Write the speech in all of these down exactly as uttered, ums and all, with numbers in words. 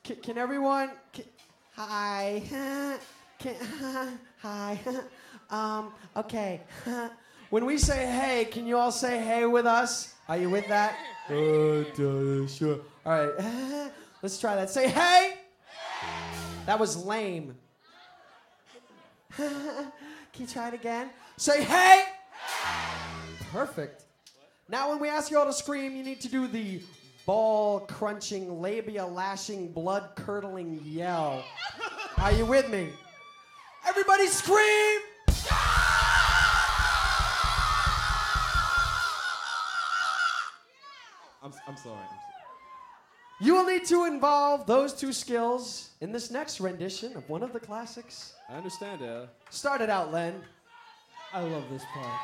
Can, can everyone? Can, hi. Can, hi. Um. Okay. When we say hey, can you all say hey with us? Are you with that? Uh, sure. All right. Let's try that. Say hey. That was lame. Can you try it again? Say hey. Perfect. Now when we ask you all to scream, you need to do the ball-crunching, labia-lashing, blood-curdling yell. Are you with me? Everybody scream! I'm, I'm sorry. I'm sorry. You will need to involve those two skills in this next rendition of one of the classics. I understand, yeah. Start it out, Len. I love this part.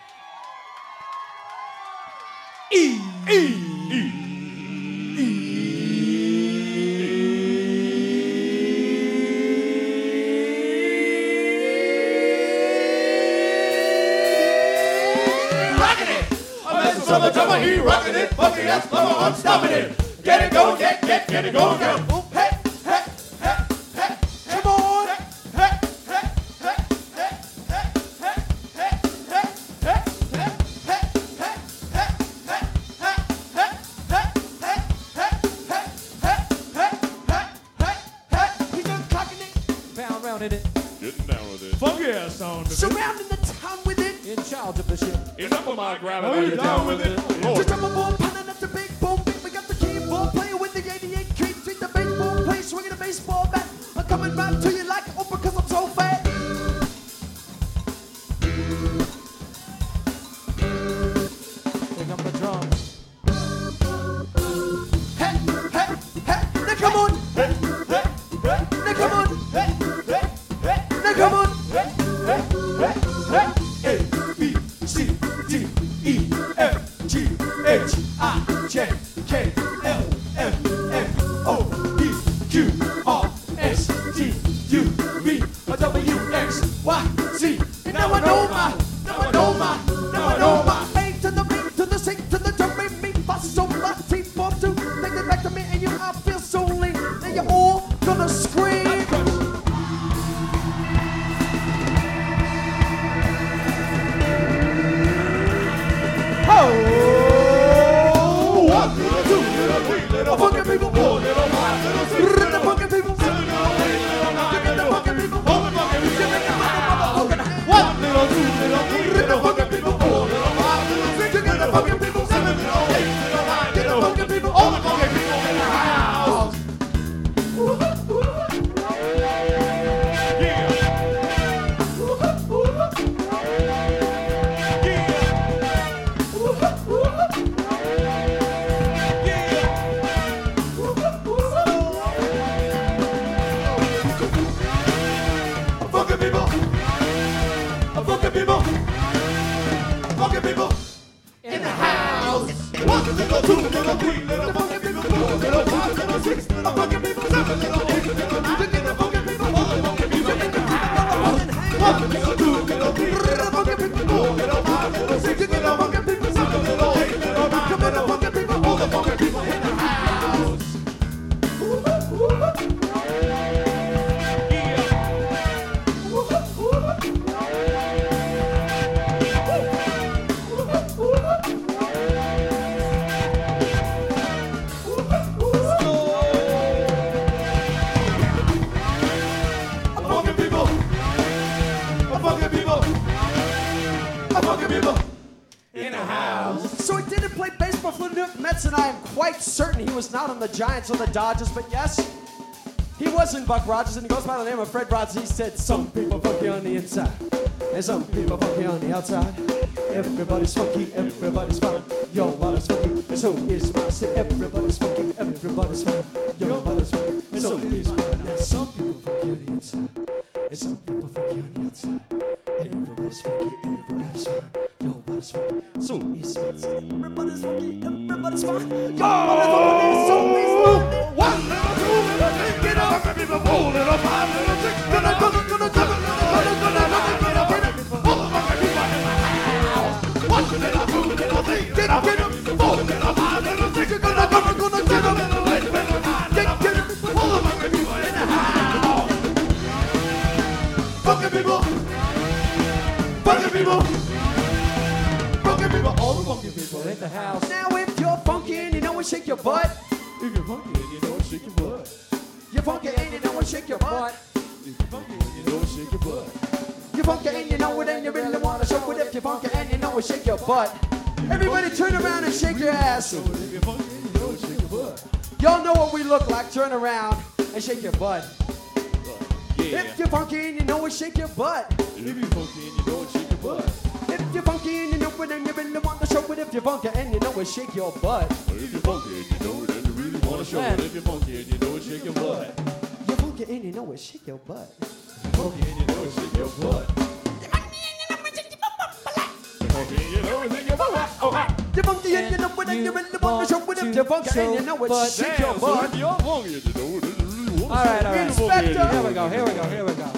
E. E. E. So the drummer, he rockin' it, funky ass flow, I'm stopping it. Get it going, get, get, get it going, go. Ooh, hey, hey, hey, hey, come on. Hey, hey, hey, hey, hey, hey, hey, hey, hey, hey, hey, hey, hey, hey, hey, hey, he's just clocking it. Bound round in it. Getting down with it. Funky ass sound. Surrounding the town with it. In charge of the shit. Enough of my gravity. Are you down with it? The drummer boy pounding up the big boom beat. We got the keyboard player with the eighty-eight K Street, the baseball player swinging a baseball bat. I'm coming round to you like an opera because I'm so fat. Pick up the drums. Hey, hey, hey, now come on. Hey, hey, hey, Now come on. hey, hey, hey, Now come on. hey, hey, hey, hey. A, B, C, D, E, F, G, H, I, J, K, L, M, N, O, P, Q, R, S, T, U, V, W, X, Y, Z. Now I know my, now I know my, now I know my. A to the B to the C to the W, me, fa, so, la, T, four, two. Take it back to me and you, I feel so lean. Now you're all gonna scream. Oh, one little, two little, three little, funky people, four little, five little, six little, The funky people. seven little, eight little, nine little, funky people, all the funky people. One little, two little, three little, funky people, four little, five little, six little, funky people, seven little, eight little, nine little, funky people, all the funky people in the house. Yeah. Funky people, funky people, funky people in the house. One little, two little, three little, funky people, four little, five little, six little, funky people, seven little, eight little, nine little, funky people, all the funky people in the house. One little, two little, three little, funky people, four little, five little, six little, funky people, seven little, eight little, nine little, funky people, all the funky people in the house. Funky people, funky people, funky people in the house. So he didn't play baseball for the New York Mets, and I am quite certain he was not on the Giants or the Dodgers, but yes, he was in Buck Rogers, and he goes by the name of Fred Rogers. He said, some people funky on the inside, and some people funky on the outside. Everybody's funky, everybody's fine. Your body's funky, so is mine. Say everybody's funky, everybody's fine. Your body's funky, so is mine. Now some people funky on the inside, and some people funky on the outside. Everybody's funky, everybody's fine. Your body's funky, so is mine. Everybody's funky, everybody's fine. Your body's funky, so is mine. One little, two little, three little, funky people, four little, five little, six little, funky people, seven little, eight little, nine little, funky people, all the funky people in the house. One little, two little, three little, funky people, four little, five little, six little, funky people, seven little, eight little, nine little, funky people, all the funky people, funky people, funky people, all the funky people In the house. Now if you're funky and you know it, shake your butt. If you're funky and you know it, shake your butt. You're funky and you know it, shake your butt. If you're funky and you know it, shake your butt. You're funky and you know it, and you really wanna show it. If you're funky and you know it, shake your butt. Everybody turn around and shake your ass. If you're funky and you know it, shake your butt. Y'all know what we look like. Turn around and shake your butt. Yeah. If you're funky and you know it, shake your butt. If you're funky and you know it, shake your butt. If you're funky and you know it, and you really wanna show it. If you're funky and you know it, shake your butt. If you're funky and you know it, and you really wanna show Man. it. If you're funky and you know it, shake your butt. You're funky and you know it, shake your butt. Funky and you know it, shake your butt. Funky and you know it, shake your butt. Oh, ah. You're funky and you know it, and you really wanna show it. If you're funky and you know it, shake your Damn, so butt. if you're funky and you know it, and you really wanna All right, show all it. right. If you're funky and you know Inspector. Here it, we go, here we go, here we go.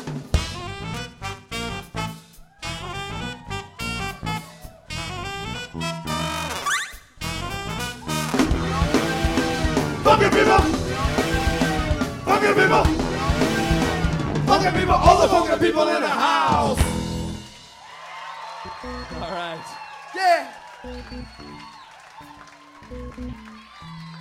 Funky people! Funky people! Funky people! All the funky people in the house! All right. Yeah.